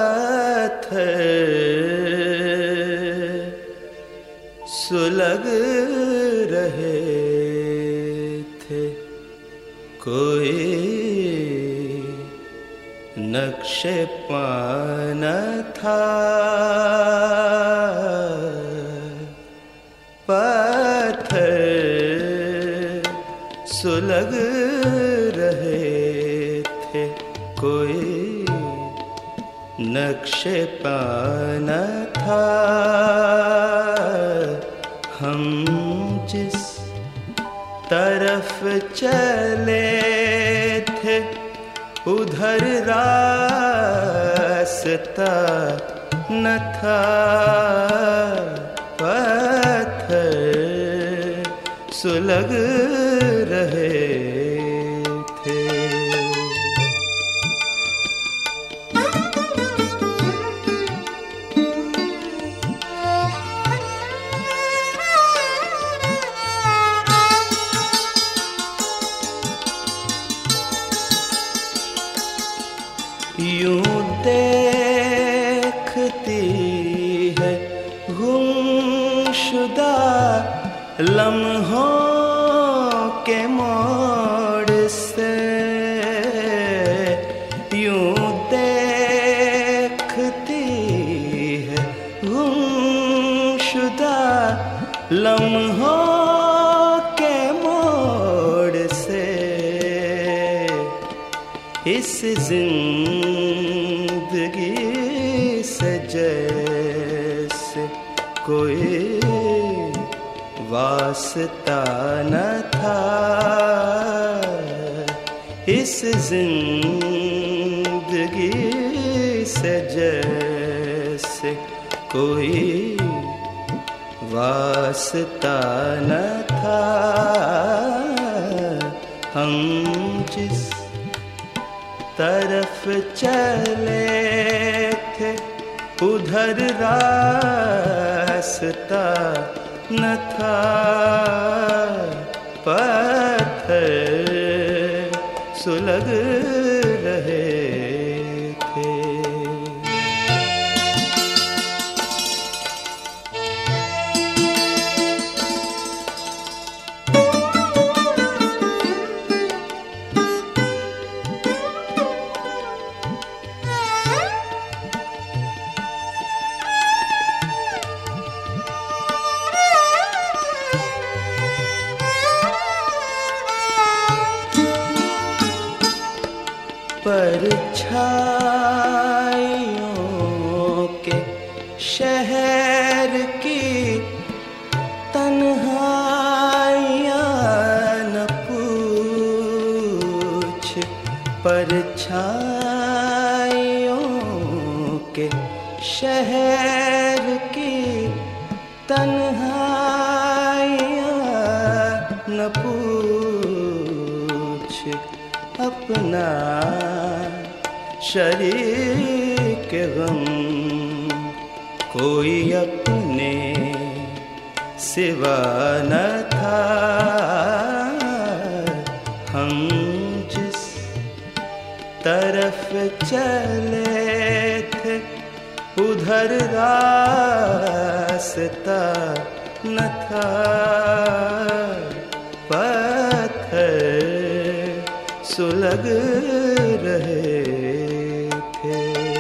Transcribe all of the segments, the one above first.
पत्थर सुलग रहे थे, कोई नक्शे पान था। पत्थर सुलग रहे थे, कोई नक्शे पान था। हम जिस तरफ चले थे उधर रास्ता न था। पत्थर सुलग रहे थे। यूं देखती है गुमशुदा लम्हों के मोड़ से। यूं देखती है गुमशुदा लम्हों के मोड़ से। इस जिंदगी से जैसे कोई वास्ता न था। इस जिंदगी से जैसे कोई वास्ता न था। हम जिस तरफ चले थे उधर रास्ता न था। पत्थर सुलग रहे थे। परछाइयों के शहर की तन्हाइयाँ न पूछ। परछाइयों के शहर की तन्हाइयाँ न पूछ। अपना शरीक गम कोई अपने सिवा न था। हम जिस तरफ चले थे उधर रास्ता न था। पत्थर सुलग रहे थे।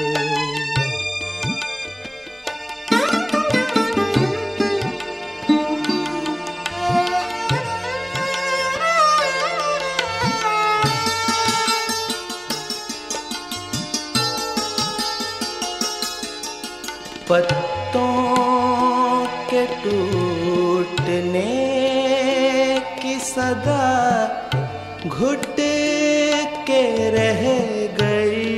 पत्तों के टूटने की सदा घुट के रह गई।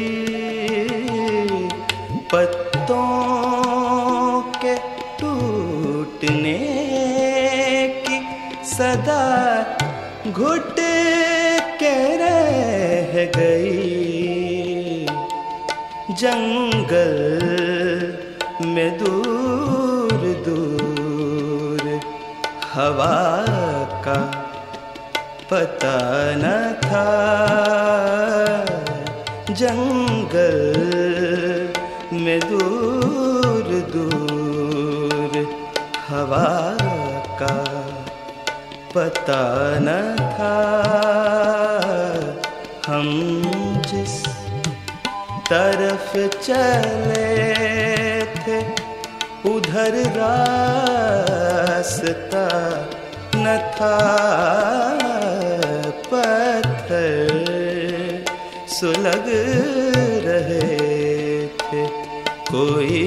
पत्तों के टूटने की सदा घुट के रह गई। जंगल में दूर दूर हवा का पता न था। जंगल में दूर दूर हवा का पता न था। हम जिस तरफ चले थे उधर रास्ता न था। पत्थर सुलग रहे थे, कोई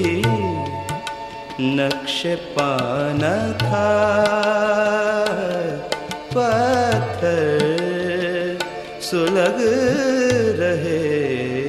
नक्श पाना था। पत्थर सुलग रहे